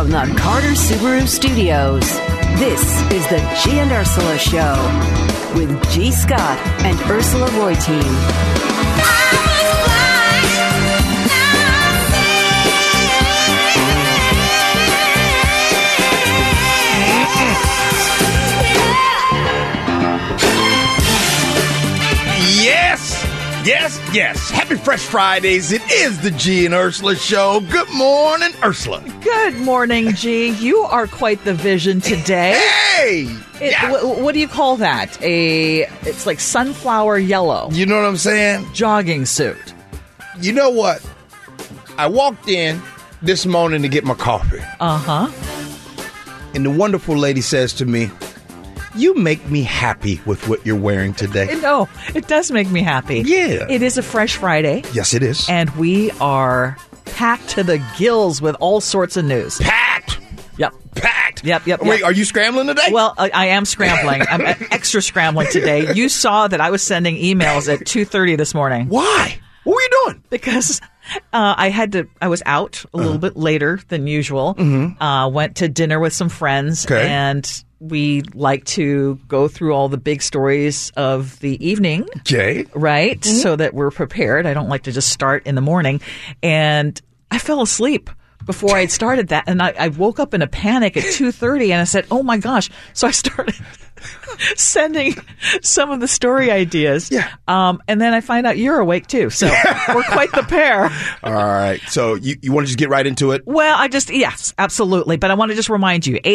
From the Carter Subaru Studios, this is the G and Ursula Show with G. Scott and Ursula Reutin. Yes. Happy Fresh Fridays. It is the G and Ursula Show. Good morning, Ursula. Good morning, G. You are quite the vision today. Hey! What do you call that? It's like sunflower yellow. You know what I'm saying? Jogging suit. You know what? I walked in this morning to get my coffee. Uh-huh. And the wonderful lady says to me, "You make me happy with what you're wearing today." No, it does make me happy. Yeah. It is a fresh Friday. Yes, it is. And we are packed to the gills with all sorts of news. Packed. Yep. Packed. Yep. Wait, are you scrambling today? Well, I am scrambling. I'm extra scrambling today. You saw that I was sending emails at 2:30 this morning. Why? What were you doing? Because I was out a little bit later than usual. Mm-hmm. Went to dinner with some friends, Okay. and we like to go through all the big stories of the evening, Jay. right? So that we're prepared. I don't like to just start in the morning. And I fell asleep before I had started that. And I woke up in a panic at 2:30 and I said, oh my gosh. So I started sending some of the story ideas. Yeah. And then I find out you're awake too. So we're quite the pair. All right. So you want to just get right into it? Well, yes, absolutely. But I want to just remind you,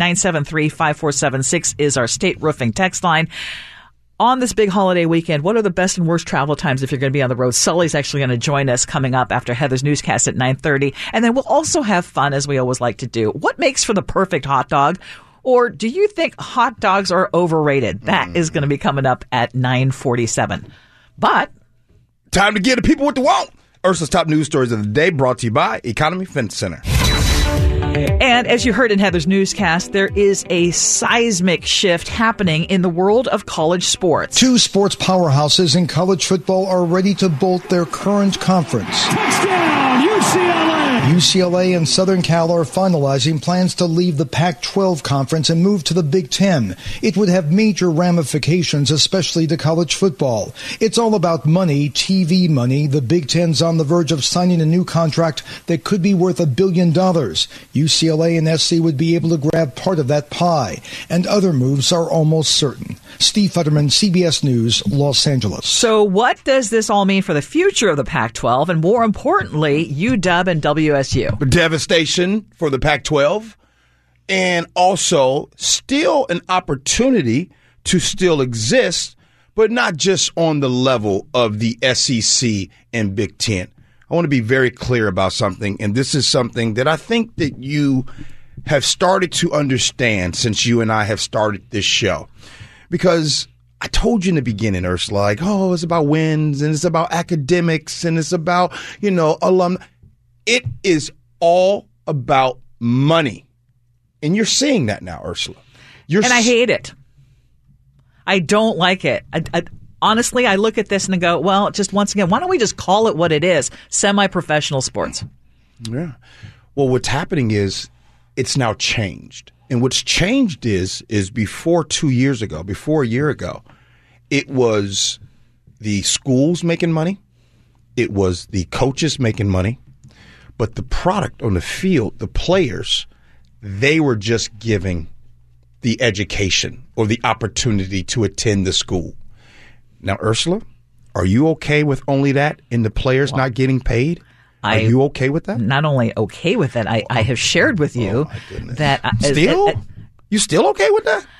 888-973-5476 is our state roofing text line. On this big holiday weekend, what are the best and worst travel times if you're going to be on the road? Sully's actually going to join us coming up after Heather's newscast at 9:30. And then we'll also have fun, as we always like to do. What makes for the perfect hot dog? Or do you think hot dogs are overrated? That is going to be coming up at 9:47. But Time to give the people what they want. Ursula's top news stories of the day brought to you by Economy Fence Center. And as you heard in Heather's newscast, there is a seismic shift happening in the world of college sports. Two sports powerhouses in college football are ready to bolt their current conference. Touchdown, UCLA! UCLA and Southern Cal are finalizing plans to leave the Pac-12 conference and move to the Big Ten. It would have major ramifications, especially to college football. It's all about money, TV money. The Big Ten's on the verge of signing a new contract that could be worth $1 billion. UCLA and SC would be able to grab part of that pie, and other moves are almost certain. Steve Futterman, CBS News, Los Angeles. So what does this all mean for the future of the Pac-12 and, more importantly, UW and WSU? Devastation for the Pac-12, and also still an opportunity to still exist, but not just on the level of the SEC and Big Ten. I want to be very clear about something, and this is something that I think that you have started to understand since you and I have started this show. Because I told you in the beginning, Ursula, like, oh, it's about wins, and it's about academics, and it's about, alumni. It is all about money. And you're seeing that now, Ursula. I hate it. I don't like it. Honestly, I look at this and I go, well, just once again, why don't we just call it what it is? Semi-professional sports. Yeah. Well, what's happening is it's now changed. And what's changed is before a year ago, it was the schools making money. It was the coaches making money. But the product on the field, the players, they were just giving the education or the opportunity to attend the school. Now, Ursula, are you okay with only that and the players not getting paid? Are you okay with that? Not only okay with it, I have shared with you that... You still okay with that?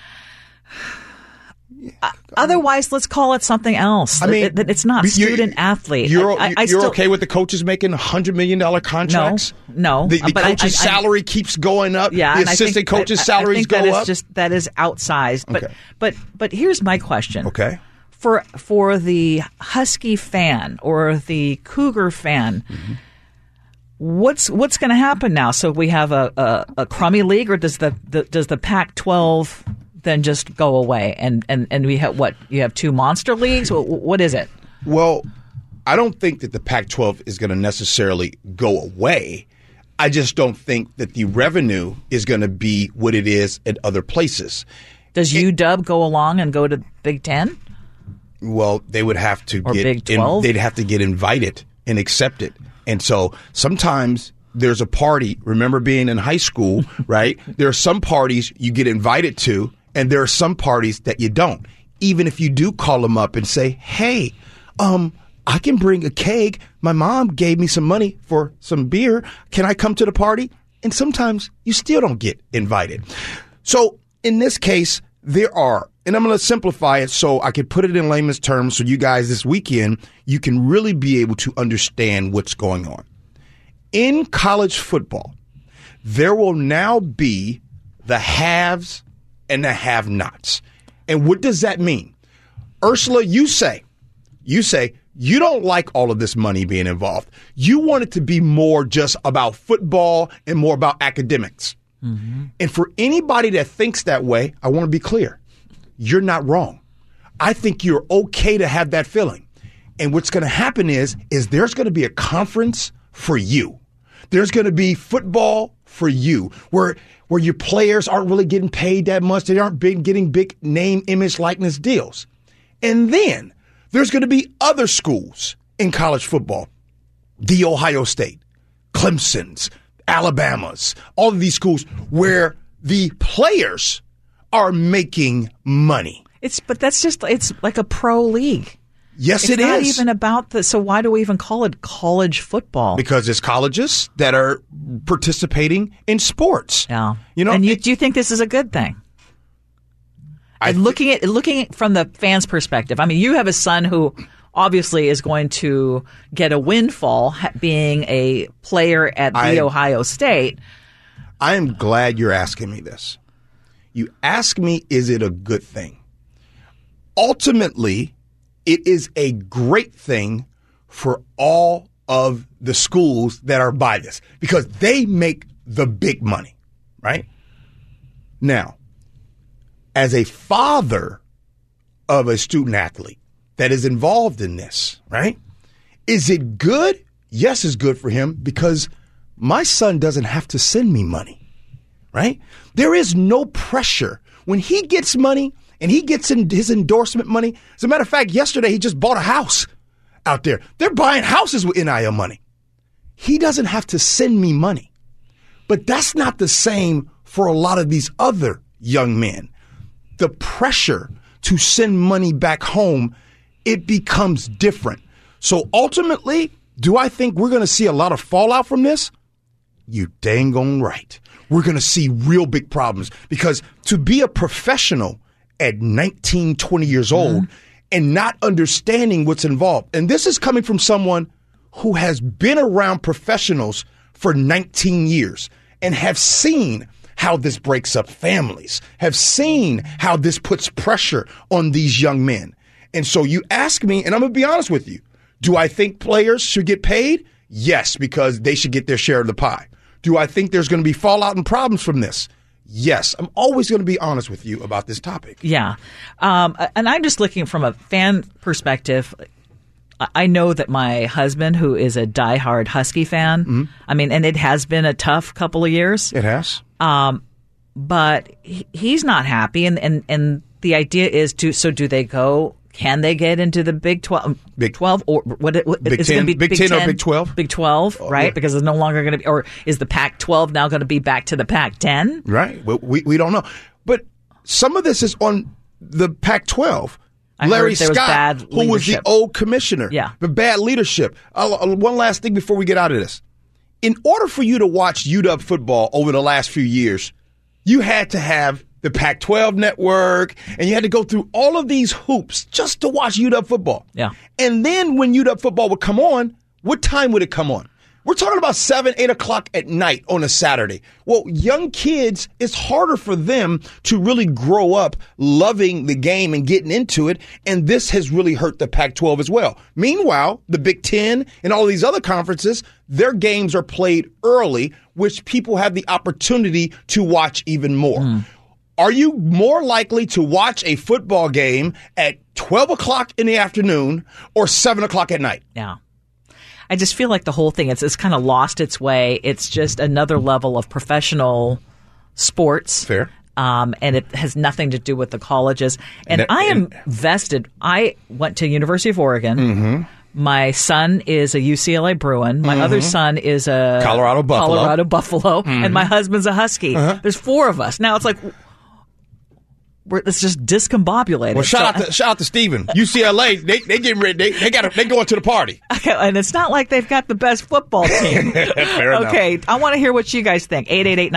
Otherwise, let's call it something else. I mean, it's not student-athlete. You're okay with the coaches making $100 million contracts? No. The coach's salary keeps going up. Yeah, the assistant coach's salaries go up. That is outsized. Okay. But here's my question. Okay. For the Husky fan or the Cougar fan, what's going to happen now? So we have a crummy league, or does the Pac-12 then just go away and we have what? You have two monster leagues? What is it? Well, I don't think that the Pac-12 is going to necessarily go away. I just don't think that the revenue is going to be what it is at other places. Does UW go along and go to Big Ten? Well, they would have to Or get Big 12? they'd have to get invited and accepted. And so sometimes there's a party. Remember being in high school, right? There are some parties you get invited to, and there are some parties that you don't. Even if you do call them up and say, hey, I can bring a keg. My mom gave me some money for some beer. Can I come to the party? And sometimes you still don't get invited. So in this case, there are, and I'm going to simplify it so I can put it in layman's terms so you guys this weekend, you can really be able to understand what's going on. In college football, there will now be the haves and the have-nots. And what does that mean? Ursula, you say you don't like all of this money being involved. You want it to be more just about football and more about academics. Mm-hmm. And for anybody that thinks that way, I want to be clear. You're not wrong. I think you're okay to have that feeling. And what's going to happen is there's going to be a conference for you. There's going to be football for you where your players aren't really getting paid that much. They aren't getting big name, image, likeness deals. And then there's going to be other schools in college football. The Ohio State, Clemson's, Alabama's, all of these schools where the players are making money. It's like a pro league. Yes, it is. It's not even about so why do we even call it college football? Because it's colleges that are participating in sports. Yeah. And do you think this is a good thing? Looking at from the fans' perspective, I mean, you have a son who obviously is going to get a windfall being a player at The Ohio State. I am glad you're asking me this. You ask me, is it a good thing? Ultimately, it is a great thing for all of the schools that are by this because they make the big money, right? Now, as a father of a student athlete that is involved in this, right? Is it good? Yes, it's good for him because my son doesn't have to send me money, right? There is no pressure. When he gets money and he gets his endorsement money, as a matter of fact, yesterday he just bought a house out there. They're buying houses with NIL money. He doesn't have to send me money. But that's not the same for a lot of these other young men. The pressure to send money back home, it becomes different. So ultimately, do I think we're going to see a lot of fallout from this? You dang on right. We're going to see real big problems because to be a professional at 19, 20 years old and not understanding what's involved, and this is coming from someone who has been around professionals for 19 years and have seen how this breaks up families, have seen how this puts pressure on these young men. And so you ask me, and I'm going to be honest with you, do I think players should get paid? Yes, because they should get their share of the pie. Do I think there's going to be fallout and problems from this? Yes. I'm always going to be honest with you about this topic. Yeah. And I'm just looking from a fan perspective. I know that my husband, who is a diehard Husky fan, I mean, and it has been a tough couple of years. It has. But he's not happy. And the idea is do they go? Can they get into the Big 12? Big 12 or what Big 10, Big 10 or Big 12? Big 12, right? Yeah. Because it's no longer going to be, or is the Pac-12 now going to be back to the Pac-10? Right. We don't know. But some of this is on the Pac-12. Larry Scott, who was the old commissioner. Yeah. The bad leadership. One last thing before we get out of this. In order for you to watch UW football over the last few years, you had to have the Pac-12 network, and you had to go through all of these hoops just to watch UW football. Yeah. And then when UW football would come on, what time would it come on? We're talking about 7, 8 o'clock at night on a Saturday. Well, young kids, it's harder for them to really grow up loving the game and getting into it, and this has really hurt the Pac-12 as well. Meanwhile, the Big Ten and all these other conferences, their games are played early, which people have the opportunity to watch even more. Are you more likely to watch a football game at 12 o'clock in the afternoon or 7 o'clock at night? Yeah. I just feel like the whole thing, it's kind of lost its way. It's just another level of professional sports. Fair. And it has nothing to do with the colleges. And I am vested. I went to University of Oregon. Mm-hmm. My son is a UCLA Bruin. My other son is a Colorado Buffalo. Mm-hmm. And my husband's a Husky. There's 4 of us. Now it's like, it's just discombobulated. Well, shout out to Steven. UCLA, they getting ready. They going to the party. Okay, and it's not like they've got the best football team. Fair enough. Okay, I want to hear what you guys think.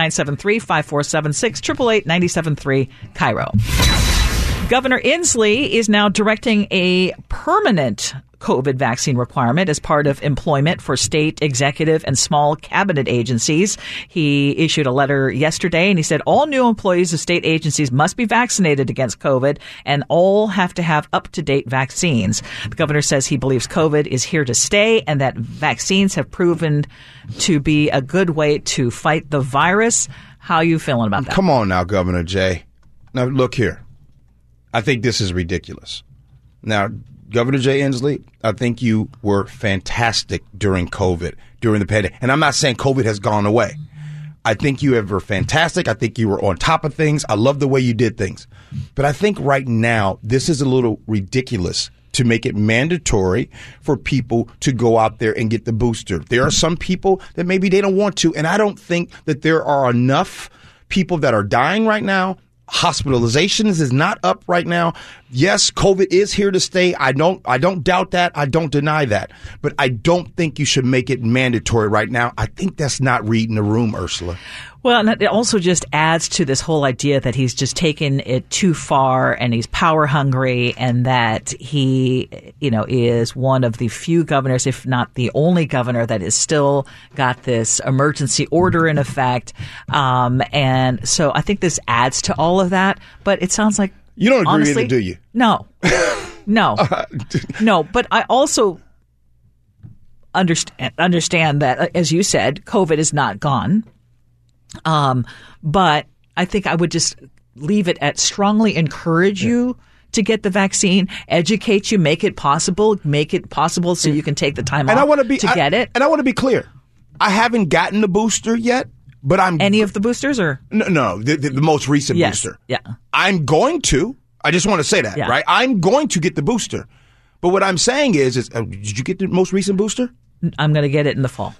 888-973-5476, 888-973 Cairo. Governor Inslee is now directing a permanent COVID vaccine requirement as part of employment for state executive and small cabinet agencies. He issued a letter yesterday and he said all new employees of state agencies must be vaccinated against COVID and all have to have up-to-date vaccines. The governor says he believes COVID is here to stay and that vaccines have proven to be a good way to fight the virus. How are you feeling about that? Come on now, Governor Jay. Now, look here. I think this is ridiculous. Now, Governor Jay Inslee, I think you were fantastic during COVID, during the pandemic. And I'm not saying COVID has gone away. I think you were fantastic. I think you were on top of things. I love the way you did things. But I think right now, this is a little ridiculous to make it mandatory for people to go out there and get the booster. There are some people that maybe they don't want to. And I don't think that there are enough people that are dying right now. Hospitalizations is not up right now. Yes, COVID is here to stay. I don't doubt that. I don't deny that. But I don't think you should make it mandatory right now. I think that's not reading the room, Ursula. Well, and it also just adds to this whole idea that he's just taken it too far and he's power hungry and that he, is one of the few governors, if not the only governor, that has still got this emergency order in effect. And so I think this adds to all of that. But it sounds like, you don't agree honestly, with it, do you? No. No. No. But I also understand that, as you said, COVID is not gone. But I think I would just leave it at strongly encourage you to get the vaccine, educate you, make it possible so you can take the time off to get it. And I want to be clear. I haven't gotten the booster yet, but I'm... Any of the boosters or? No, the most recent booster. Yeah. I'm going to. I just want to say that, right? I'm going to get the booster. But what I'm saying is did you get the most recent booster? I'm going to get it in the fall.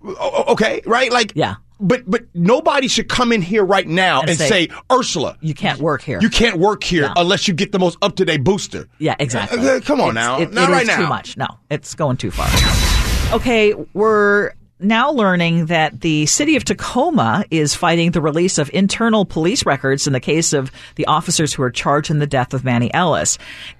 Okay, right? Yeah. But nobody should come in here right now and say, Ursula, you can't work here. You can't work here unless you get the most up-to-date booster. Yeah, exactly. Come on now. Not right now. Too much. No, it's going too far. Okay, we're now learning that the city of Tacoma is fighting the release of internal police records in the case of the officers who are charged in the death of Manny Ellis.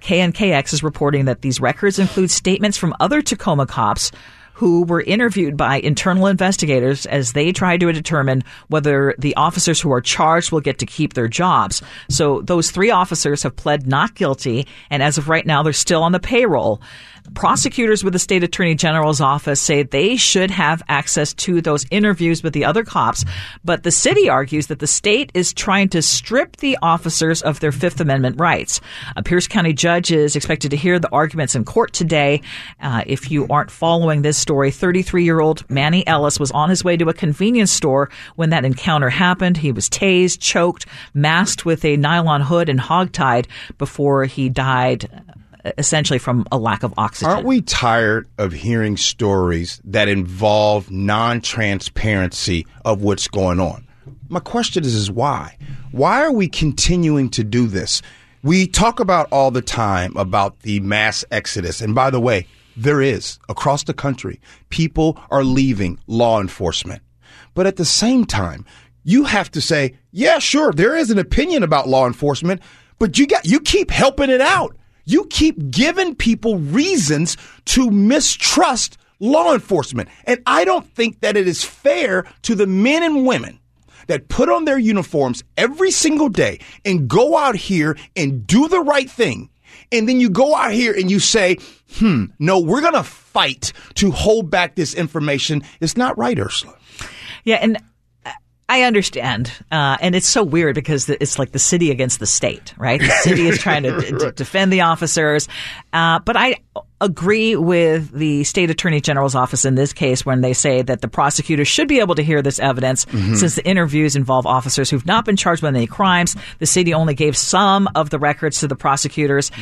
KNKX is reporting that these records include statements from other Tacoma cops who were interviewed by internal investigators as they tried to determine whether the officers who are charged will get to keep their jobs. So those 3 officers have pled not guilty, and as of right now, they're still on the payroll. Prosecutors with the state attorney general's office say they should have access to those interviews with the other cops, but the city argues that the state is trying to strip the officers of their Fifth Amendment rights. A Pierce County judge is expected to hear the arguments in court today. If you aren't following this story, 33-year-old Manny Ellis was on his way to a convenience store when that encounter happened. He was tased, choked, masked with a nylon hood and hogtied before he died, essentially from a lack of oxygen. Aren't we tired of hearing stories that involve non-transparency of what's going on? My question is why? Why are we continuing to do this? We talk about all the time about the mass exodus. And by the way, there is. Across the country, people are leaving law enforcement. But at the same time, you have to say, yeah, sure, there is an opinion about law enforcement, but you keep helping it out. You keep giving people reasons to mistrust law enforcement. And I don't think that it is fair to the men and women that put on their uniforms every single day and go out here and do the right thing. And then you go out here and you say, no, we're going to fight to hold back this information. It's not right, Ursula. Yeah, and I understand. And it's so weird because it's like the city against the state, right? The city is trying to defend the officers. But I agree with the state attorney general's office in this case when they say that the prosecutors should be able to hear this evidence since the interviews involve officers who've not been charged with any crimes. The city only gave some of the records to the prosecutors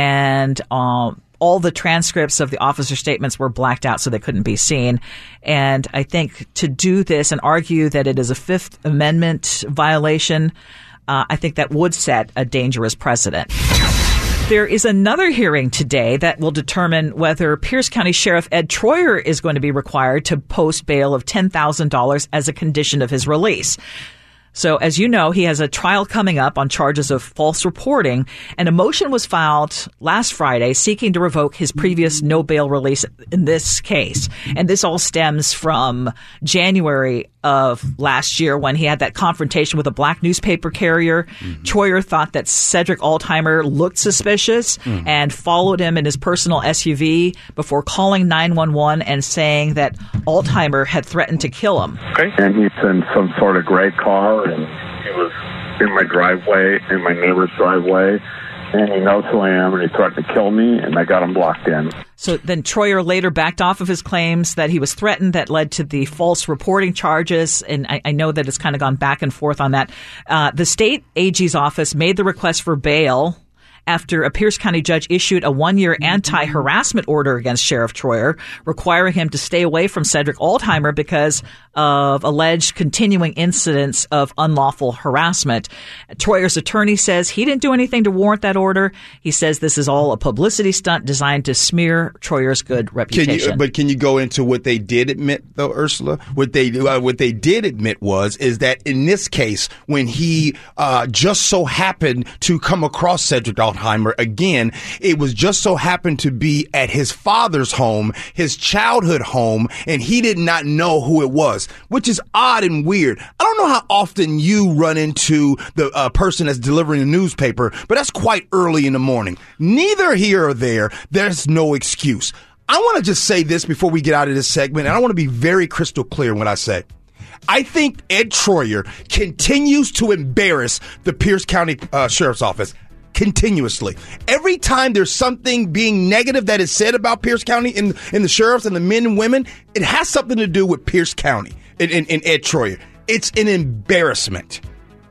and all the transcripts of the officer statements were blacked out so they couldn't be seen. And I think to do this and argue that it is a Fifth Amendment violation, I think that would set a dangerous precedent. There is another hearing today that will determine whether Pierce County Sheriff Ed Troyer is going to be required to post bail of $10,000 as a condition of his release. So, as you know, he has a trial coming up on charges of false reporting, and a motion was filed last Friday seeking to revoke his previous no bail release in this case. And this all stems from January of last year when he had that confrontation with a black newspaper carrier. Troyer thought that Cedric Altheimer looked suspicious and followed him in his personal SUV before calling 911 and saying that Altheimer had threatened to kill him. Okay. And he's in some sort of gray car, and he was in my driveway, in my neighbor's driveway, and he knows who I am, and he threatened to kill me, and I got him blocked in. So then Troyer later backed off of his claims that he was threatened. That led to the false reporting charges, and I know that it's kind of gone back and forth on that. The state AG's office made the request for bail after a Pierce County judge issued a 1-year anti-harassment order against Sheriff Troyer, requiring him to stay away from Cedric Altheimer because of alleged continuing incidents of unlawful harassment. Troyer's attorney says he didn't do anything to warrant that order. He says this is all a publicity stunt designed to smear Troyer's good reputation. Can you go into what they did admit, though, Ursula? What they did admit is that in this case, when he just so happened to come across Cedric Altheimer again, it was just so happened to be at his father's home, his childhood home, and he did not know who it was, which is odd and weird. I don't know how often you run into the person that's delivering the newspaper, but that's quite early in the morning. Neither here or there. There's no excuse. I want to just say this before we get out of this segment, and I want to be very crystal clear in what I say. I think Ed Troyer continues to embarrass the Pierce County Sheriff's Office. Continuously. Every time there's something being negative that is said about Pierce County in the sheriffs and the men and women, it has something to do with Pierce County and Ed Troyer. It's an embarrassment.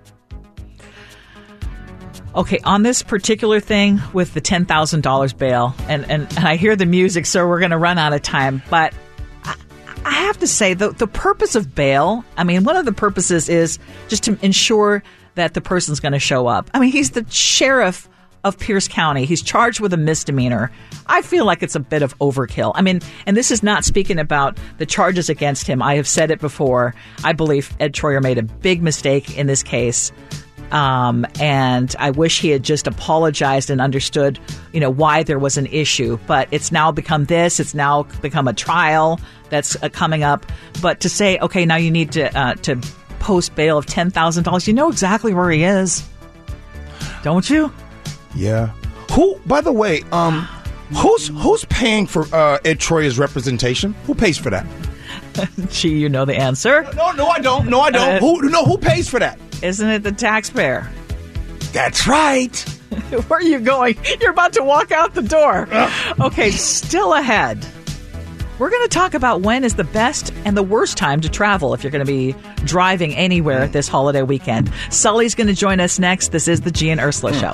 Okay, on this particular thing with the $10,000 bail, and I hear the music, so we're going to run out of time, but I have to say, the purpose of bail, I mean, one of the purposes is just to ensure that the person's going to show up. I mean, he's the sheriff of Pierce County. He's charged with a misdemeanor. I feel like it's a bit of overkill. I mean, and this is not speaking about the charges against him. I have said it before. I believe Ed Troyer made a big mistake in this case. And I wish he had just apologized and understood, why there was an issue. But it's now become this. It's now become a trial that's coming up. But to say, okay, now you need to post bail of $10,000. You know exactly where he is, don't you? Yeah. Who, by the way, who's paying for Ed Troyer's representation? Who pays for that? Gee, you know the answer. No, I don't. Who pays for that? Isn't it the taxpayer? That's right. Where are you going? You're about to walk out the door. Okay, still ahead. We're going to talk about when is the best and the worst time to travel if you're going to be driving anywhere this holiday weekend. Sully's going to join us next. This is the G and Ursula Show.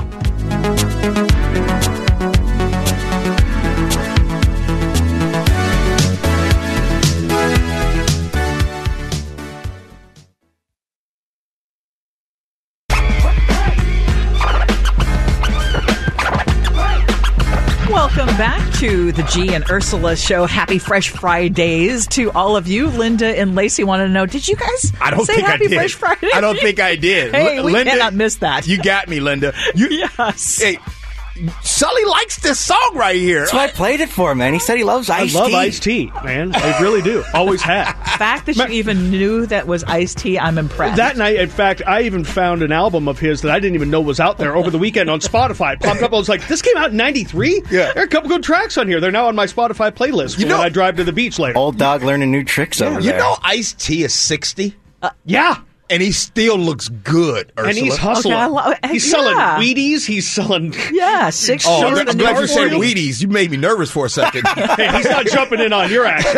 Welcome back to the G and Ursula Show. Happy Fresh Fridays to all of you. Linda and Lacey wanted to know, did you guys say Happy Fresh Friday? I don't think I did. Hey, we Linda, cannot miss that. You got me, Linda. Yes. Hey, Sully likes this song right here. That's why I played it for him, man. He said he loves Ice-T. I love Ice-T, man. I really do. Always have. The fact that you even knew that was Ice-T, I'm impressed. That night, in fact, I even found an album of his that I didn't even know was out there over the weekend on Spotify. It popped up. I was like, this came out in 93? Yeah. There are a couple good tracks on here. They're now on my Spotify playlist when I drive to the beach later. Old dog learning new tricks over there. You know Ice-T is 60? Yeah. And he still looks good, Ursula. And he's hustling. He's selling Wheaties. He's selling... Yeah, 6 Oh, shirts. I'm glad you said Wheaties. You made me nervous for a second. Hey, he's not jumping in on your action.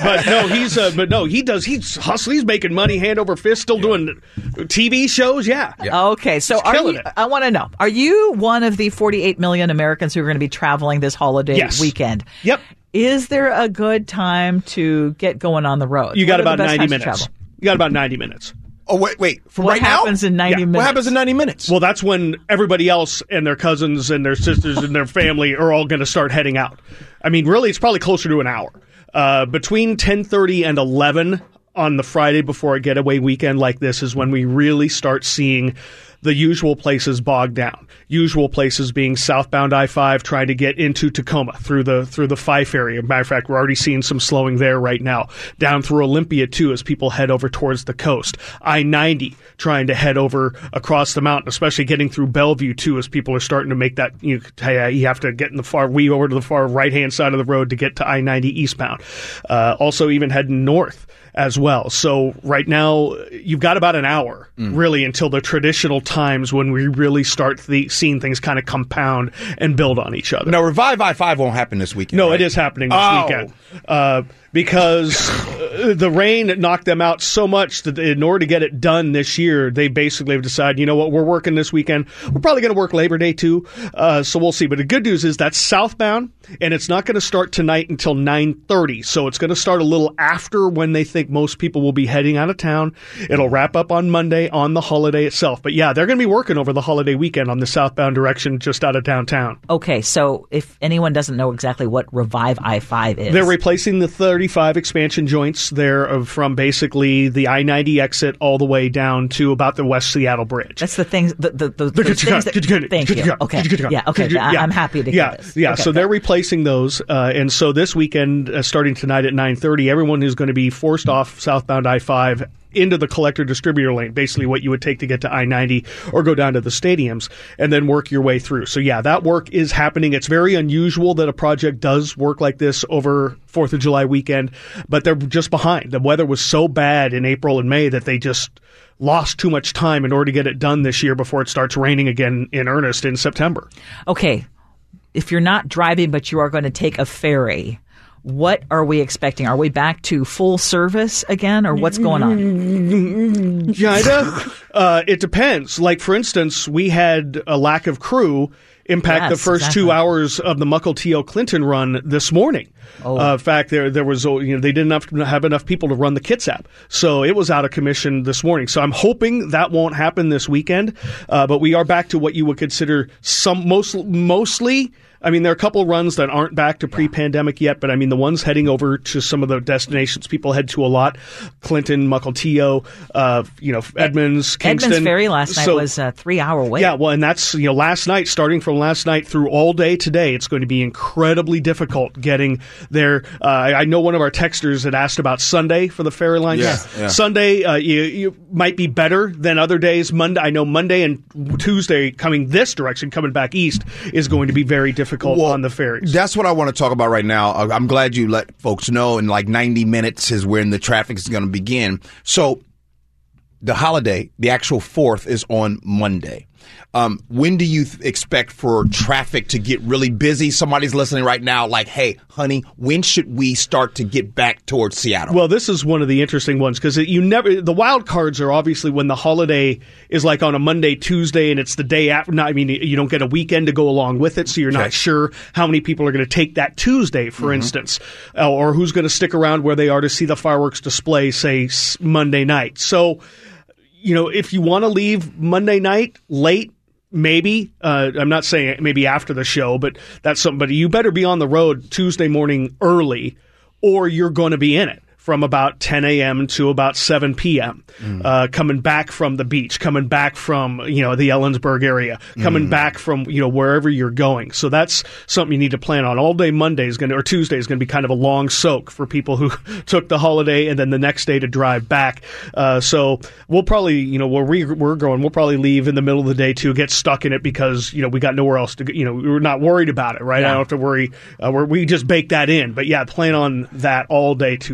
But no, he does. He's hustling. He's making money hand over fist, still doing TV shows. Yeah. Okay, so I want to know, are you one of the 48 million Americans who are going to be traveling this holiday weekend? Yep. Is there a good time to get going on the road? You got about 90 minutes. You got about 90 minutes. Oh, wait. For what right now? What happens in 90 minutes? What happens in 90 minutes? Well, that's when everybody else and their cousins and their sisters and their family are all going to start heading out. I mean, really, it's probably closer to an hour. Between 10:30 and 11 on the Friday before a getaway weekend like this is when we really start seeing the usual places bogged down. Usual places being southbound I-5 trying to get into Tacoma through the Fife area. Matter of fact, we're already seeing some slowing there right now. Down through Olympia, too, as people head over towards the coast. I-90 trying to head over across the mountain, especially getting through Bellevue, too, as people are starting to make that, you have to get in over to the far right-hand side of the road to get to I-90 eastbound. Also even heading north as well. So right now, you've got about an hour, really, until the traditional times when we really start seeing things kind of compound and build on each other. Now, Revive I-5 won't happen this weekend. No, right? It is happening this weekend. Because the rain knocked them out so much that in order to get it done this year, they basically have decided, you know what, we're working this weekend. We're probably going to work Labor Day too, so we'll see. But the good news is that's southbound, and it's not going to start tonight until 9:30. So it's going to start a little after when they think most people will be heading out of town. It'll wrap up on Monday on the holiday itself. But yeah, they're going to be working over the holiday weekend on the southbound direction just out of downtown. Okay, so if anyone doesn't know exactly what Revive I-5 is. They're replacing the 35 expansion joints there from basically the I-90 exit all the way down to about the West Seattle Bridge. That's the things. The things that, thank you. Okay. Yeah. Okay. I'm happy to hear this. Yeah. Okay, so they're replacing those, and so this weekend, starting tonight at 9:30, everyone who's going to be forced off southbound I-5 into the collector distributor lane, basically what you would take to get to I-90 or go down to the stadiums and then work your way through. So yeah, that work is happening. It's very unusual that a project does work like this over 4th of July weekend, but they're just behind. The weather was so bad in April and May that they just lost too much time in order to get it done this year before it starts raining again in earnest in September. Okay. If you're not driving, but you are going to take a ferry, what are we expecting? Are we back to full service again, or what's going on? It depends. Like, for instance, we had a lack of crew impact the first 2 hours of the Mukilteo Clinton run this morning. In fact, there was they didn't have enough people to run the Kitsap, so it was out of commission this morning. So I'm hoping that won't happen this weekend. But we are back to what you would consider mostly. I mean, there are a couple runs that aren't back to pre-pandemic yet, but I mean, the ones heading over to some of the destinations people head to a lot, Clinton, Mukilteo, Edmonds, Kingston. Edmonds Ferry last night was a 3-hour wait. Yeah, well, and that's, starting from last night through all day today, it's going to be incredibly difficult getting there. I know one of our texters had asked about Sunday for the ferry line. Yeah. Sunday, you might be better than other days. I know Monday and Tuesday coming this direction, coming back east, is going to be very difficult on the ferries. That's what I want to talk about right now. I'm glad you let folks know in like 90 minutes is when the traffic is going to begin. So the holiday, the actual 4th, is on Monday. When do you expect for traffic to get really busy? Somebody's listening right now like, hey, honey, when should we start to get back towards Seattle? Well, this is one of the interesting ones because the wild cards are obviously when the holiday is like on a Monday, Tuesday, and it's the day after. I mean, you don't get a weekend to go along with it, so you're not sure how many people are going to take that Tuesday, for instance, or who's going to stick around where they are to see the fireworks display, say, Monday night. So, if you want to leave Monday night late, maybe. I'm not saying maybe after the show, but that's something. But you better be on the road Tuesday morning early, or you're going to be in it from about 10 a.m. to about 7 p.m., coming back from the beach, coming back from, the Ellensburg area, coming back from, wherever you're going. So that's something you need to plan on. All day Monday or Tuesday is going to be kind of a long soak for people who took the holiday and then the next day to drive back. So we'll probably, where we're going, we'll probably leave in the middle of the day to get stuck in it because, we got nowhere else to go. We're not worried about it, right? I don't have to worry. We just bake that in. But yeah, plan on that all day Tuesday. Are there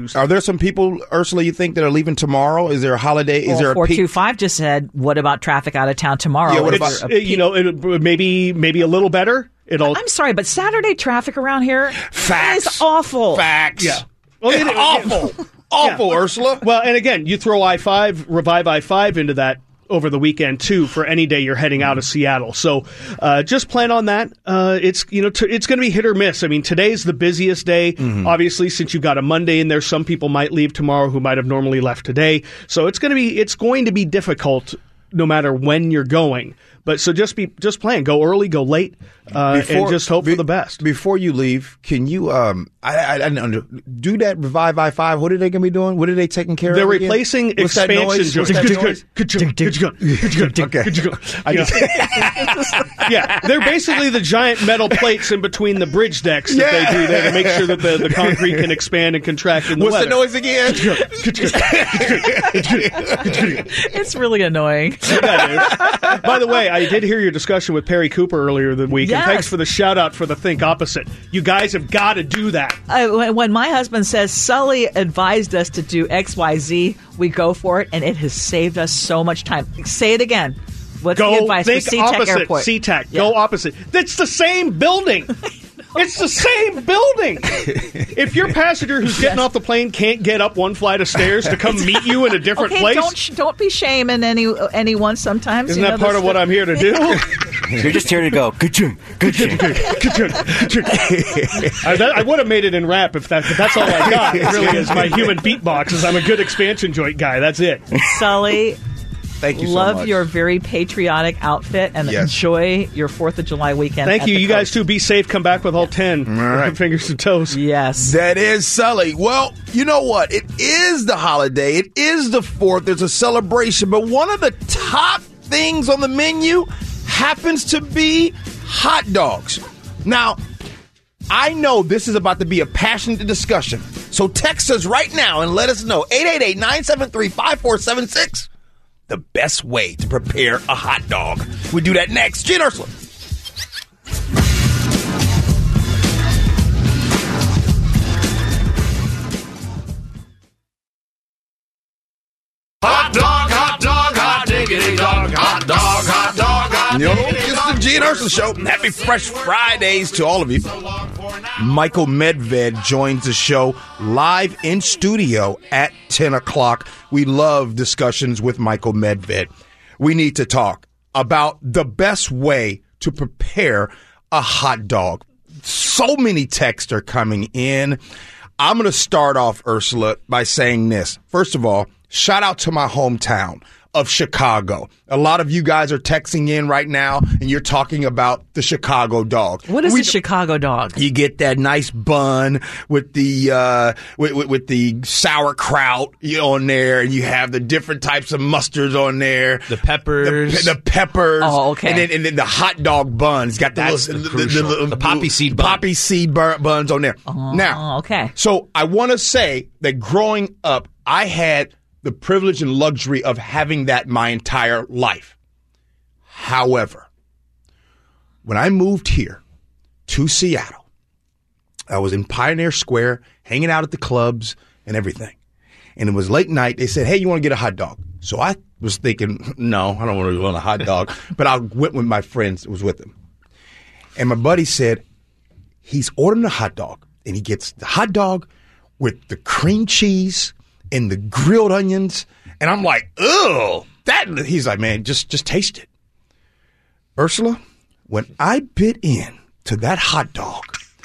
some people, Ursula, you think that are leaving tomorrow? Is there a holiday? Is there a peak? 425 just said, what about traffic out of town tomorrow? Yeah, what It's, maybe a little better. I'm sorry, but Saturday traffic around here is awful. Facts. Yeah. Awful. Awful, Ursula. Well, and again, you throw Revive I-5 into that over the weekend too for any day you're heading out of Seattle. So just plan on that. It's it's going to be hit or miss. I mean, today's the busiest day. Obviously, since you've got a Monday in there, some people might leave tomorrow who might have normally left today. So it's going to be difficult no matter when you're going. But so just plan. Go early, go late, and just hope for the best. Before you leave, can you do that Revive I-5? What are they going to be doing? What are they taking care of? They're replacing expansion joints. Yeah, they're basically the giant metal plates in between the bridge decks that they do there to make sure that the concrete can expand and contract in the What's weather. the noise again? It's really annoying. That is. By the way, I did hear your discussion with Perry Cooper earlier the week, and thanks for the shout-out for the Think Opposite. You guys have got to do that. When my husband says, Sully advised us to do XYZ, we go for it, and it has saved us so much time. Say it again. What's the advice for Think SeaTac opposite, Airport? SeaTac. Yeah. Go opposite. That's the same building. It's the same building. If your passenger who's getting off the plane can't get up one flight of stairs to come meet you in a different place, don't be shaming anyone. Sometimes isn't that part of what I'm here to do? You're just here to go. Ka-chung, ka-chung. I would have made it in rap but that's all I got. It really is my human beatbox. I'm a good expansion joint guy. That's it. Sully. Thank you so Love much. your very patriotic outfit and enjoy your 4th of July weekend. Thank you. You guys too. Be safe. Come back with all 10 fingers and toes. Yes. That is Sully. Well, you know what? It is the holiday. It is the 4th. There's a celebration. But one of the top things on the menu happens to be hot dogs. Now, I know this is about to be a passionate discussion. So text us right now and let us know. 888-973-5476. The best way to prepare a hot dog. We do that next. Gene Ursula. Hot dog, hot dog, hot diggity dog, hot dog, hot dog, hot Yo, diggity it's dog. the Gene Ursula Show. Happy Fresh Fridays to all of you. Michael Medved joins the show live in studio at 10 o'clock. We love discussions with Michael Medved. We need to talk about the best way to prepare a hot dog. So many texts are coming in. I'm going to start off, Ursula, by saying this. First of all, shout out to my hometown of Chicago. A lot of you guys are texting in right now, and you're talking about the Chicago dog. What is the Chicago dog? You get that nice bun with the with the sauerkraut on there, and you have the different types of mustards on there. The peppers. The peppers. Oh, okay. And then the hot dog buns. It's got The poppy seed bun. Poppy seed buns on there. Now, okay. So I want to say that growing up, I had the privilege and luxury of having that my entire life. However, when I moved here to Seattle, I was in Pioneer Square, hanging out at the clubs and everything. And it was late night. They said, hey, you want to get a hot dog? So I was thinking, no, I don't want to want a hot dog. But I went with my friends that was with him. And my buddy said, he's ordering a hot dog. And he gets the hot dog with the cream cheese and the grilled onions. And I'm like, ugh. He's like, man, just taste it. Ursula, when I bit in to that hot dog,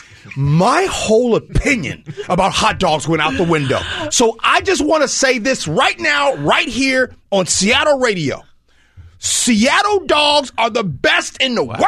my whole opinion about hot dogs went out the window. So I just want to say this right now, right here on Seattle Radio. Seattle dogs are the best in the world.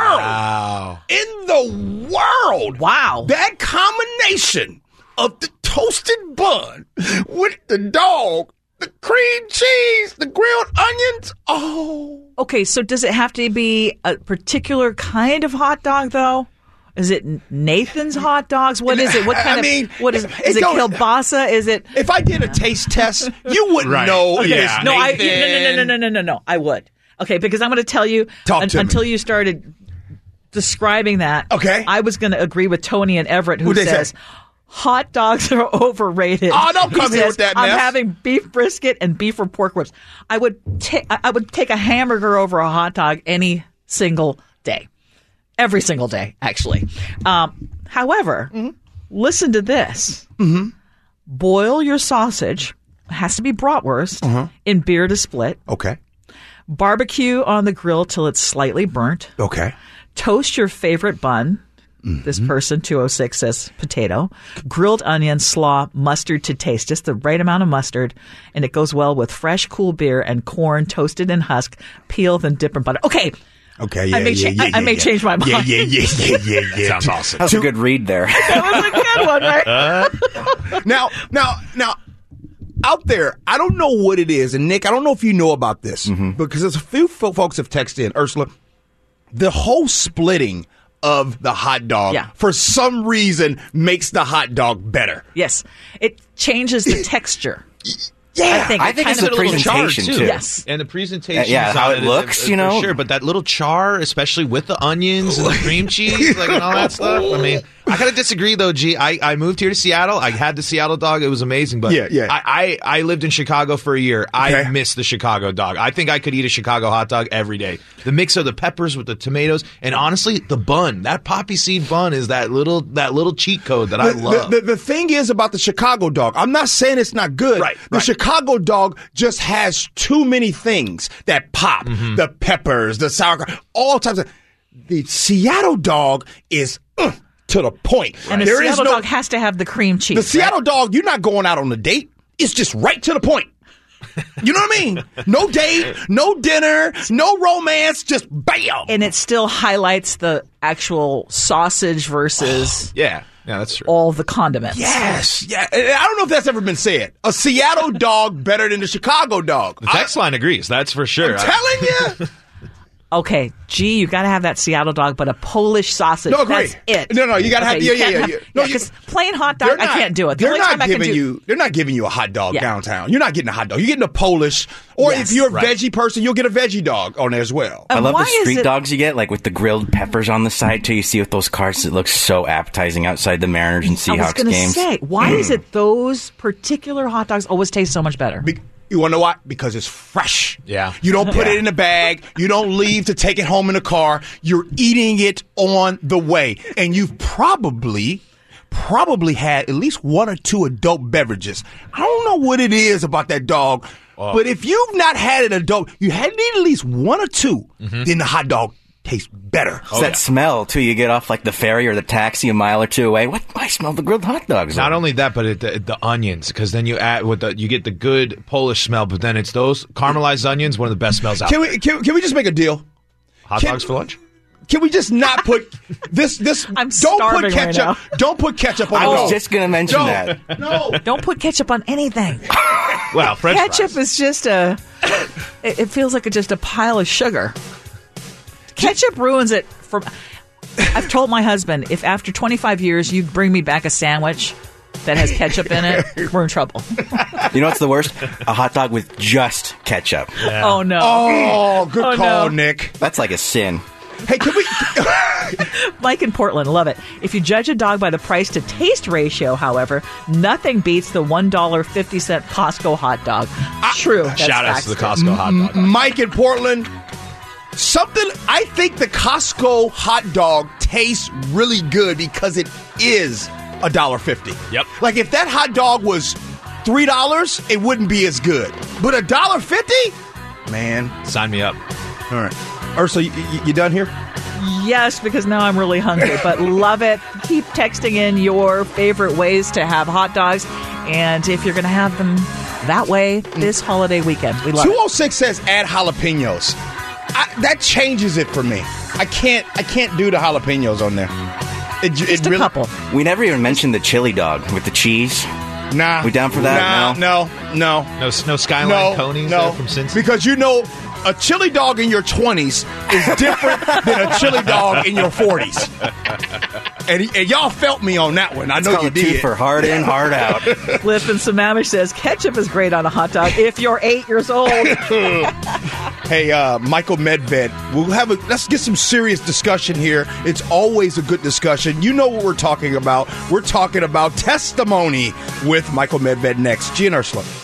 In the world. Wow. That combination of the toasted bun with the dog, the cream cheese, the grilled onions. Oh. Okay, so does it have to be a particular kind of hot dog, though? Is it Nathan's hot dogs? What is it? What kind what is it? Kielbasa? Is it? If I did a taste test, you wouldn't know. Okay, It's no, Nathan. no. I would. Okay, because I'm going to tell you until you started describing that. Okay, I was going to agree with Tony and Everett, who says Hot dogs are overrated. Oh, don't come He here says, with that I'm mess. having beef brisket and beef or pork ribs. I would take a hamburger over a hot dog any single day. Every single day, actually. However, listen to this. Mm-hmm. Boil your sausage. It has to be bratwurst in beer to split. Okay. Barbecue on the grill till it's slightly burnt. Okay. Toast your favorite bun. This person, 206, says potato. Grilled onion, slaw, mustard to taste. Just the right amount of mustard. And it goes well with fresh, cool beer and corn toasted in husk, peeled and dipped in butter. Okay. Okay, yeah, I may change my mind. Yeah. Sounds awesome. That was a good read there. That was a good one, right? Now, out there, I don't know what it is. And Nick, I don't know if you know about this. Because there's a few folks have texted in. Ursula, the whole splitting of the hot dog, for some reason, makes the hot dog better. Yes. It changes the texture. Yeah. I think it's the presentation, too. Yes. And the presentation. Yeah, how it looks, you know? For sure, but that little char, especially with the onions and the cream cheese, like, and all that stuff. I mean, I gotta disagree, though, G. I moved here to Seattle. I had the Seattle dog. It was amazing. But I lived in Chicago for a year. I miss the Chicago dog. I think I could eat a Chicago hot dog every day. The mix of the peppers with the tomatoes. And honestly, the bun. That poppy seed bun is that little cheat code that I love. The thing is about the Chicago dog, I'm not saying it's not good. The Chicago dog just has too many things that pop. The peppers, the sauerkraut, all types of... The Seattle dog is... to the point. And the Seattle dog has to have the cream cheese. The Seattle dog, you're not going out on a date. It's just right to the point. You know what I mean? No date, no dinner, no romance, just bam. And it still highlights the actual sausage versus yeah, that's true. all the condiments. Yes. Yeah. I don't know if that's ever been said. A Seattle dog better than the Chicago dog. The text line agrees. That's for sure. I'm telling you. Okay, G, you got to have that Seattle dog, but a Polish sausage. No, agree. That's it. No, you got to have. Yeah. No, because plain hot dog, I can't do it. They're not giving you a hot dog downtown. You're not getting a hot dog. You're getting a Polish, or if you're a veggie person, you'll get a veggie dog on there as well. I love the street dogs you get, like with the grilled peppers on the side too. You see with those carts, it looks so appetizing outside the Mariners and Seahawks games. I was going to say, why is it those particular hot dogs always taste so much better? You want to know why? Because it's fresh. Yeah. You don't put it in a bag. You don't leave to take it home in a car. You're eating it on the way. And you've probably had at least one or two adult beverages. I don't know what it is about that dog, but if you've not had an adult, you need at least one or two, then the hot dog tastes better. It's that smell, too. You get off like the ferry or the taxi a mile or two away. What? I smell the grilled hot dogs. Not only that, but the onions, because then you add you get the good Polish smell, but then it's those caramelized onions, one of the best smells out there. Can we just make a deal? Hot dogs for lunch? Can we just not put this? I'm don't put ketchup. Right now. Don't put ketchup on. I was just going to mention that. No, don't put ketchup on anything. Well, French ketchup fries. is just it feels like just a pile of sugar. Ketchup ruins it. I've told my husband, if after 25 years you bring me back a sandwich that has ketchup in it, we're in trouble. You know what's the worst? A hot dog with just ketchup. Yeah. Oh, no. Oh, good call, Nick. That's like a sin. Hey, can we... Mike in Portland, love it. If you judge a dog by the price to taste ratio, however, nothing beats the $1.50 Costco hot dog. True. Shout out to the Costco hot dog. Mike in Portland... I think the Costco hot dog tastes really good because it is $1.50. Yep. Like if that hot dog was $3, it wouldn't be as good. But $1.50? Man. Sign me up. All right. Ursula, you done here? Yes, because now I'm really hungry, but love it. Keep texting in your favorite ways to have hot dogs. And if you're going to have them that way this holiday weekend, we love 206 says add jalapenos. That changes it for me. I can't do the jalapenos on there. Just a couple. We never even mentioned the chili dog with the cheese. Nah. We down for that? No. No Skyline Coney's from Cincy? Because a chili dog in your 20s is different than a chili dog in your 40s. And y'all felt me on that one. I know you did. For hard in, hard out. Cliff in Sammamish says, ketchup is great on a hot dog if you're 8 years old. Hey, Michael Medved, let's get some serious discussion here. It's always a good discussion. You know what we're talking about. We're talking about testimony with Michael Medved next. G and Ursula.